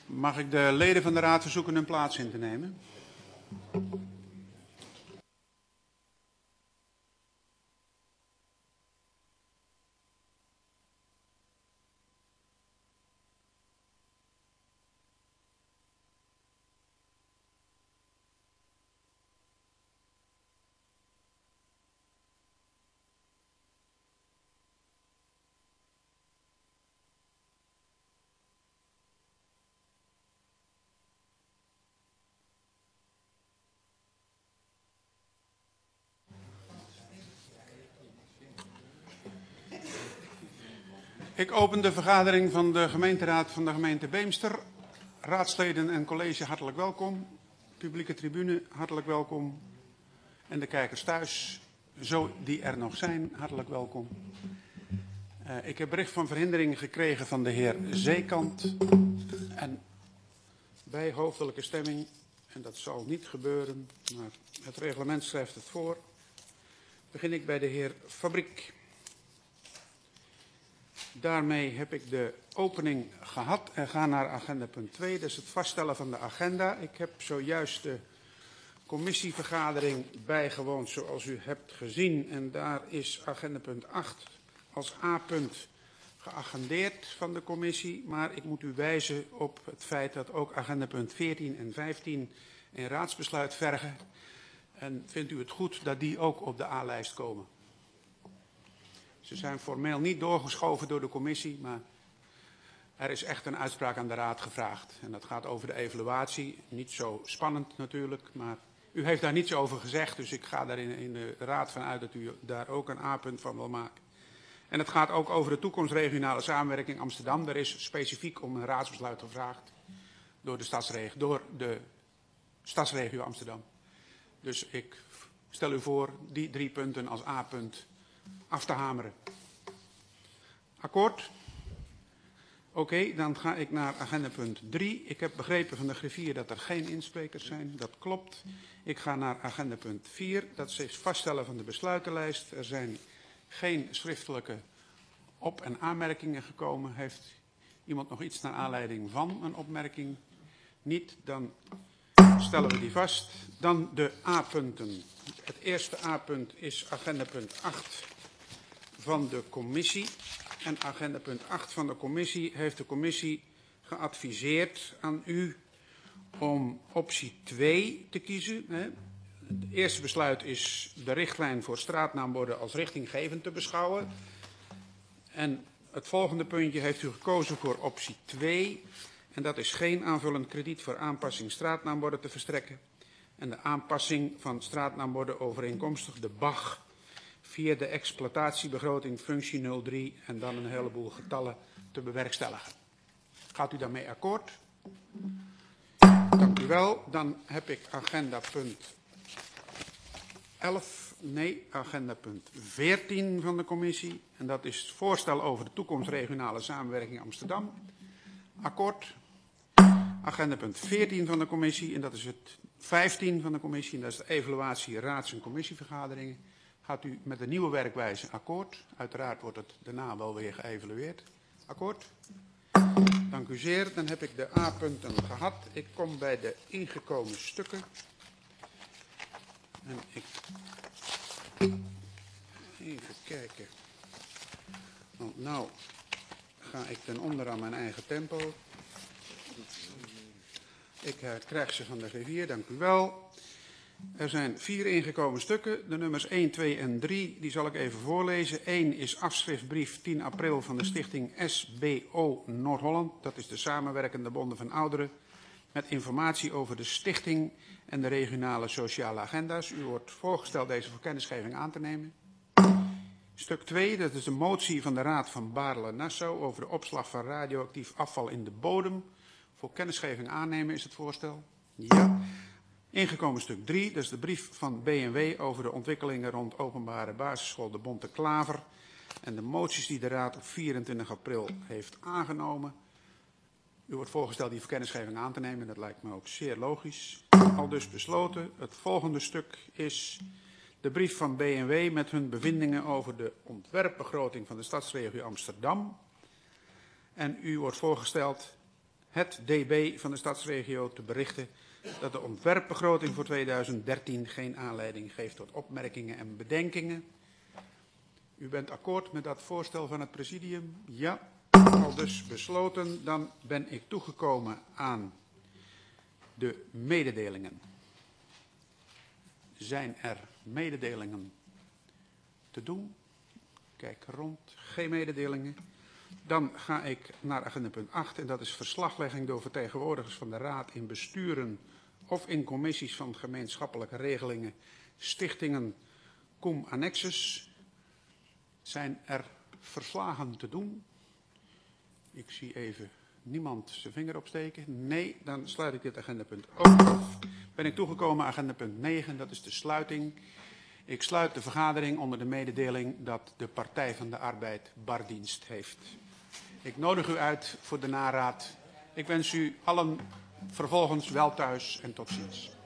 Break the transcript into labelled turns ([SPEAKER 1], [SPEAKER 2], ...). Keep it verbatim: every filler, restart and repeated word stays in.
[SPEAKER 1] Mag ik de leden van de Raad verzoeken hun plaats in te nemen? Ik open de vergadering van de gemeenteraad van de gemeente Beemster. Raadsleden en college hartelijk welkom. Publieke tribune hartelijk welkom. En de kijkers thuis, zo die er nog zijn, hartelijk welkom. Uh, ik heb bericht van verhindering gekregen van de heer Zeekant. En bij hoofdelijke stemming, en dat zal niet gebeuren, maar het reglement schrijft het voor, begin ik bij de heer Fabriek. Daarmee heb ik de opening gehad en ga naar agenda punt twee. Dat is het vaststellen van de agenda. Ik heb zojuist de commissievergadering bijgewoond zoals u hebt gezien. En daar is agenda punt acht als A-punt geagendeerd van de commissie. Maar ik moet u wijzen op het feit dat ook agenda punt veertien en vijftien een raadsbesluit vergen. En vindt u het goed dat die ook op de A-lijst komen? Ze zijn formeel niet doorgeschoven door de commissie, maar er is echt een uitspraak aan de raad gevraagd. En dat gaat over de evaluatie. Niet zo spannend natuurlijk, maar u heeft daar niets over gezegd. Dus ik ga daar in, in de raad van uit dat u daar ook een A-punt van wil maken. En het gaat ook over de toekomstregionale samenwerking Amsterdam. Daar is specifiek om een raadsbesluit gevraagd door de stadsregio, door de stadsregio Amsterdam. Dus ik stel u voor die drie punten als A-punt af te hameren. Akkoord? Oké, okay, dan ga ik naar agenda punt drie. Ik heb begrepen van de griffier dat er geen insprekers zijn. Dat klopt. Ik ga naar agenda punt vier. Dat is vaststellen van de besluitenlijst. Er zijn geen schriftelijke op- en aanmerkingen gekomen. Heeft iemand nog iets naar aanleiding van een opmerking? Niet, dan stellen we die vast. Dan de A-punten. Het eerste A-punt is agenda punt acht van de commissie. En agenda punt acht van de commissie heeft de commissie geadviseerd aan u om optie twee te kiezen. Het eerste besluit is de richtlijn voor straatnaamborden als richtinggevend te beschouwen. En het volgende puntje heeft u gekozen voor optie twee. En dat is geen aanvullend krediet voor aanpassing straatnaamborden te verstrekken. En de aanpassing van straatnaamborden overeenkomstig de B A G via de exploitatiebegroting functie nul drie en dan een heleboel getallen te bewerkstelligen. Gaat u daarmee akkoord? Dank u wel. Dan heb ik agenda punt elf, nee, agenda punt veertien van de commissie. En dat is het voorstel over de toekomstregionale samenwerking Amsterdam. Akkoord. Agenda punt veertien van de commissie en dat is het vijftien van de commissie. En dat is de evaluatie raads- en commissievergaderingen. Gaat u met de nieuwe werkwijze akkoord? Uiteraard wordt het daarna wel weer geëvalueerd. Akkoord? Dank u zeer. Dan heb ik de A-punten gehad. Ik kom bij de ingekomen stukken. En ik... Even kijken. Want nou ga ik ten onder aan mijn eigen tempo. Ik uh, krijg ze van de griffier, dank u wel. Er zijn vier ingekomen stukken. De nummers één, twee en drie, die zal ik even voorlezen. één is afschriftbrief tien april van de stichting S B O Noord-Holland. Dat is de samenwerkende bonden van ouderen. Met informatie over de stichting en de regionale sociale agenda's. U wordt voorgesteld deze voor kennisgeving aan te nemen. Stuk twee, dat is de motie van de Raad van Baarle-Nassau over de opslag van radioactief afval in de bodem. Voor kennisgeving aannemen is het voorstel. Ja. Ingekomen stuk drie, dat is de brief van B N W over de ontwikkelingen rond openbare basisschool de Bonte Klaver. En de moties die de Raad op vierentwintig april heeft aangenomen. U wordt voorgesteld die voor kennisgeving aan te nemen, dat lijkt me ook zeer logisch. Al dus besloten. Het volgende stuk is de brief van B N W met hun bevindingen over de ontwerpbegroting van de stadsregio Amsterdam. En u wordt voorgesteld het D B van de stadsregio te berichten dat de ontwerpbegroting voor tweeduizend dertien geen aanleiding geeft tot opmerkingen en bedenkingen. U bent akkoord met dat voorstel van het presidium? Ja. Al dus besloten. Dan ben ik toegekomen aan de mededelingen. Zijn er mededelingen te doen? Kijk rond. Geen mededelingen. Dan ga ik naar agenda punt acht en dat is verslaglegging door vertegenwoordigers van de Raad in besturen of in commissies van gemeenschappelijke regelingen, stichtingen, cum annexes. Zijn er verslagen te doen? Ik zie even niemand zijn vinger opsteken. Nee, dan sluit ik dit agendapunt ook af. Ben ik toegekomen aan agendapunt negen, dat is de sluiting. Ik sluit de vergadering onder de mededeling dat de Partij van de Arbeid bardienst heeft. Ik nodig u uit voor de naraad. Ik wens u allen vervolgens wel thuis en tot ziens.